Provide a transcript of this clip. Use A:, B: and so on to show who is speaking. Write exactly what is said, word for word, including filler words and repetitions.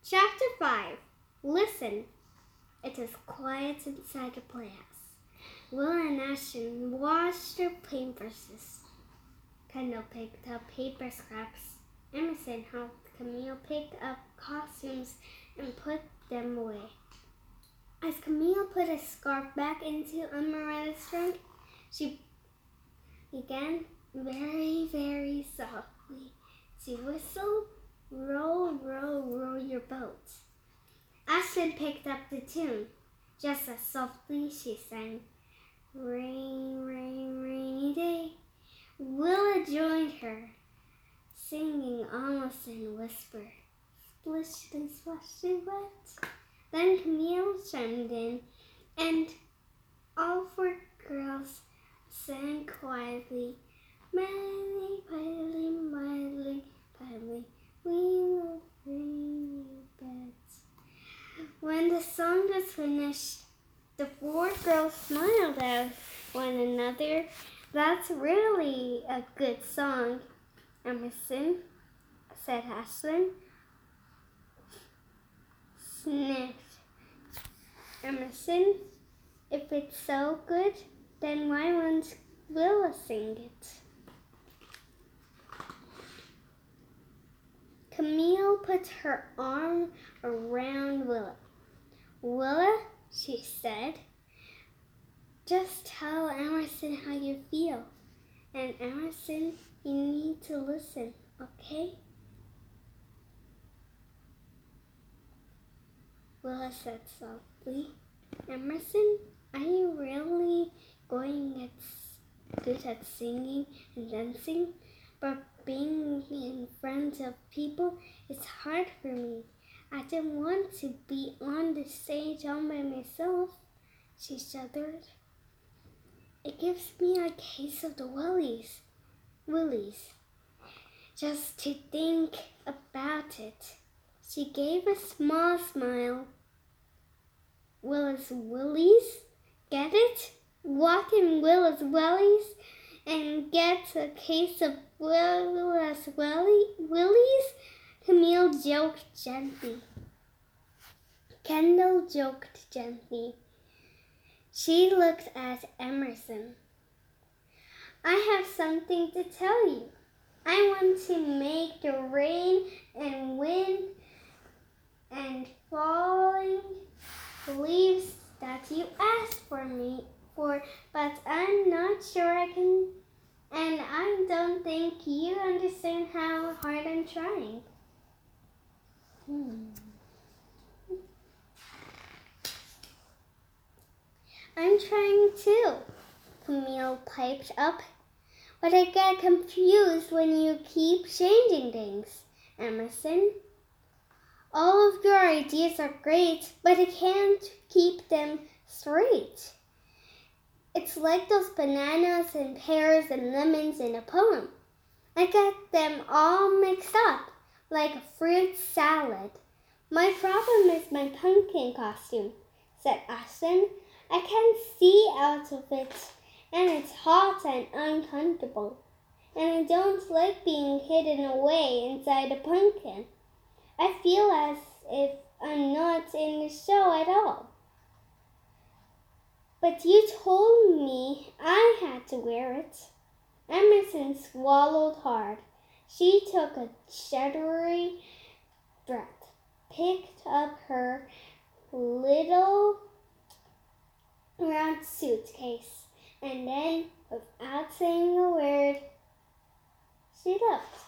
A: Chapter five. Listen. It is quiet inside the playhouse. Will and Ashton washed their paintbrushes. Kendall picked up paper scraps. Emerson helped Camille pick up costumes and put them away. As Camille put a scarf back into Amarella's trunk, she began very, very softly to whistle, "Row, row, row your boat." Ashton picked up the tune. Just as softly she sang, "Rain, rain, rainy day." Willa joined her, singing almost in a whisper, "Splish and splash and wet." Then Camille chimed in, and all four girls sang quietly, "Miley, Miley, Miley, Miley, we love rainy beds." When the song was finished, the four girls smiled at one another. "That's really a good song, Emerson," said Ashlyn. Sniffed Emerson. "If it's so good, then why won't Willa sing it?" Camille put her arm around Willa. "Willa," she said, "just tell Emerson how you feel. And Emerson, you need to listen, okay?" Willa said softly, "Emerson, are you really going to get good at singing and dancing? But being in front of people is hard for me. I don't want to be on the stage all by myself." She shuddered. "It gives me a case of the willies, willies, just to think about it." She gave a small smile. "Willa's willies? Get it? Walk in Willa's willies and get a case of Willa's willy, willies?" Camille joked gently. Kendall joked gently. She looked at Emerson. "I have something to tell you. I want to make the rain and wind and falling leaves that you asked for me for, but I'm not sure I can, and I don't think you understand how hard I'm trying." Hmm. "I'm trying too," Camille piped up. "But I get confused when you keep changing things, Emerson. All of your ideas are great, but I can't keep them straight. It's like those bananas and pears and lemons in a poem. I get them all mixed up, like a fruit salad." "My problem is my pumpkin costume," said Ashton. "I can't see out of it, and it's hot and uncomfortable. And I don't like being hidden away inside a pumpkin. I feel as if I'm not in the show at all." "But you told me I had to wear it." Emerson swallowed hard. She took a shuddery breath, picked up her little round suitcase, and then, without saying a word, she left.